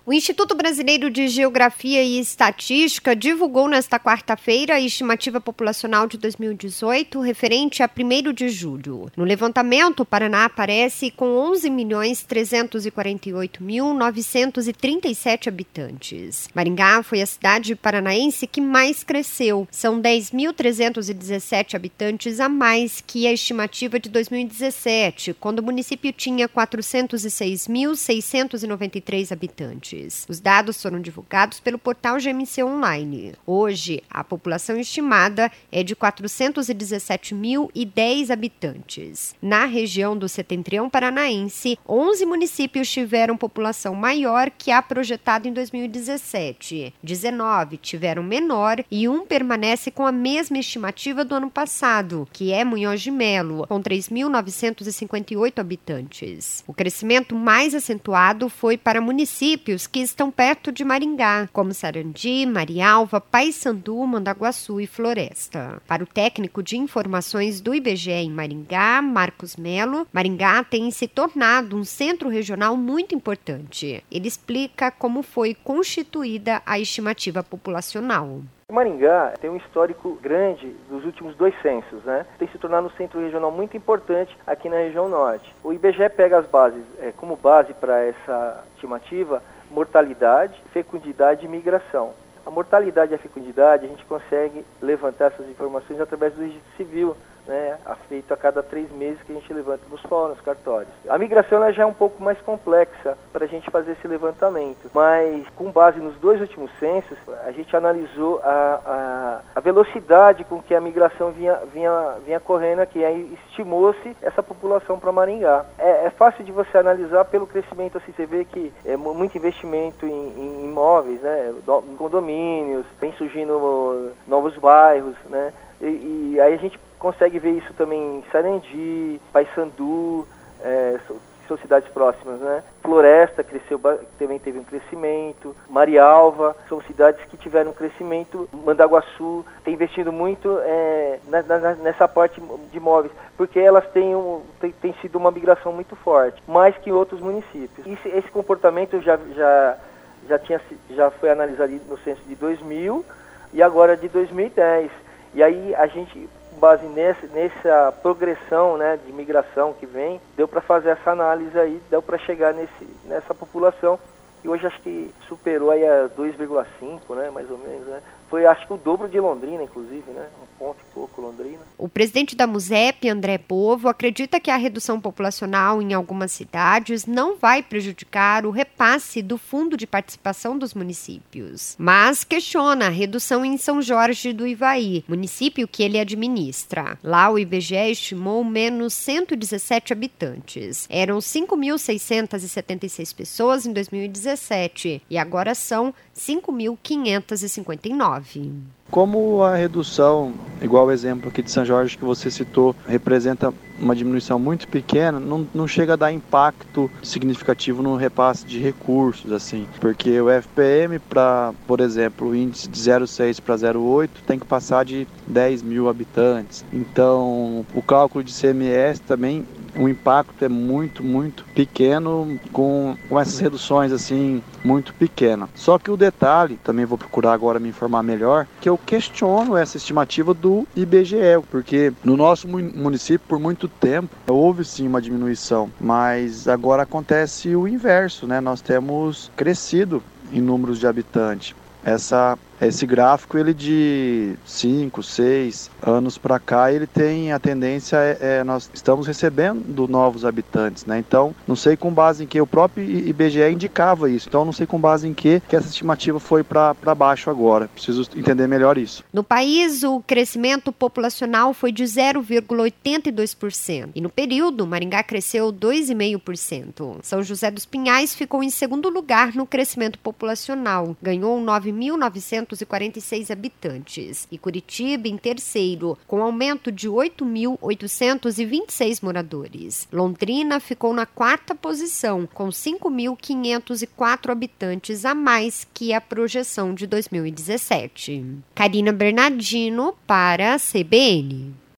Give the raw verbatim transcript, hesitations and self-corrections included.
O Instituto Brasileiro de Geografia e Estatística divulgou nesta quarta-feira a estimativa populacional de dois mil e dezoito, referente a primeiro de julho. No levantamento, o Paraná aparece com onze milhões trezentos e quarenta e oito mil novecentos e trinta e sete habitantes. Maringá foi a cidade paranaense que mais cresceu. São dez mil trezentos e dezessete habitantes a mais que a estimativa de dois mil e dezessete, quando o município tinha quatrocentos e seis mil seiscentos e noventa e três habitantes. Os dados foram divulgados pelo portal G M C Online. Hoje, a população estimada é de quatrocentos e dezessete mil e dez habitantes. Na região do Setentrião Paranaense, onze municípios tiveram população maior que a projetada em dois mil e dezessete. dezenove tiveram menor e um permanece com a mesma estimativa do ano passado, que é Munhoz de Melo, com três mil novecentos e cinquenta e oito habitantes. O crescimento mais acentuado foi para municípios que estão perto de Maringá, como Sarandi, Marialva, Paysandu, Mandaguaçu e Floresta. Para o técnico de informações do I B G E em Maringá, Marcos Melo, Maringá tem se tornado um centro regional muito importante. Ele explica como foi constituída a estimativa populacional. Maringá tem um histórico grande dos últimos dois censos, né? Tem se tornado um centro regional muito importante aqui na região norte. O I B G E pega as bases, é, como base para essa estimativa, mortalidade, fecundidade e migração. A mortalidade e a fecundidade a gente consegue levantar essas informações através do registro civil, né, feito a cada três meses que a gente levanta nos fóruns, cartórios. A migração ela já é um pouco mais complexa para a gente fazer esse levantamento, mas com base nos dois últimos censos, a gente analisou a, a, a velocidade com que a migração vinha, vinha, vinha correndo aqui, aí estimou-se essa população para Maringá. É, é fácil de você analisar pelo crescimento, assim, você vê que é muito investimento em, em imóveis, né, em condomínios, vem surgindo novos bairros, né, e, e aí a gente consegue ver isso também em Sarandi, Paysandu, é, são cidades próximas, né? Floresta cresceu, também teve um crescimento, Marialva, são cidades que tiveram um crescimento, Mandaguaçu tem investido muito é, na, na, nessa parte de imóveis, porque elas têm, um, têm, têm sido uma migração muito forte, mais que outros municípios. Esse, esse comportamento já, já, já, tinha, já foi analisado no censo de dois mil e agora de dois mil e dez. E aí a gente, com base nessa, nessa progressão, né, de migração que vem, deu para fazer essa análise aí, deu para chegar nesse, nessa população, e hoje acho que superou aí a dois vírgula cinco, né, mais ou menos, né? Foi, acho que o dobro de Londrina, inclusive, né? Um ponto e pouco Londrina. O presidente da MUSEP, André Povo, acredita que a redução populacional em algumas cidades não vai prejudicar o repasse do Fundo de Participação dos municípios, mas questiona a redução em São Jorge do Ivaí, município que ele administra. Lá o I B G E estimou menos cento e dezessete habitantes. Eram cinco mil seiscentos e setenta e seis pessoas em dois mil e dezessete e agora são cinco mil quinhentos e cinquenta e nove. Como a redução, igual o exemplo aqui de São Jorge que você citou, representa uma diminuição muito pequena, não, não chega a dar impacto significativo no repasse de recursos, assim, porque o F P M, para, por exemplo, o índice de zero vírgula seis para zero vírgula oito tem que passar de dez mil habitantes. Então, o cálculo de C M S também, o impacto é muito, muito pequeno com, com essas reduções, assim, muito pequenas. Só que o detalhe, também vou procurar agora me informar melhor, que eu questiono essa estimativa do I B G E, porque no nosso município, por muito tempo, houve sim uma diminuição, mas agora acontece o inverso, né? Nós temos crescido em números de habitantes. Essa, esse gráfico, ele de cinco, seis anos para cá, ele tem a tendência, é, é, nós estamos recebendo novos habitantes, né? Então, não sei com base em que, o próprio I B G E indicava isso, então não sei com base em que, que essa estimativa foi para baixo agora, preciso entender melhor isso. No país, o crescimento populacional foi de zero vírgula oitenta e dois por cento e no período, Maringá cresceu dois vírgula cinco por cento. São José dos Pinhais ficou em segundo lugar no crescimento populacional, ganhou nove mil novecentos e quarenta e seis habitantes, e Curitiba em terceiro, com aumento de oito mil oitocentos e vinte e seis moradores. Londrina ficou na quarta posição, com cinco mil quinhentos e quatro habitantes a mais que a projeção de dois mil e dezessete. Karina Bernardino para a C B N.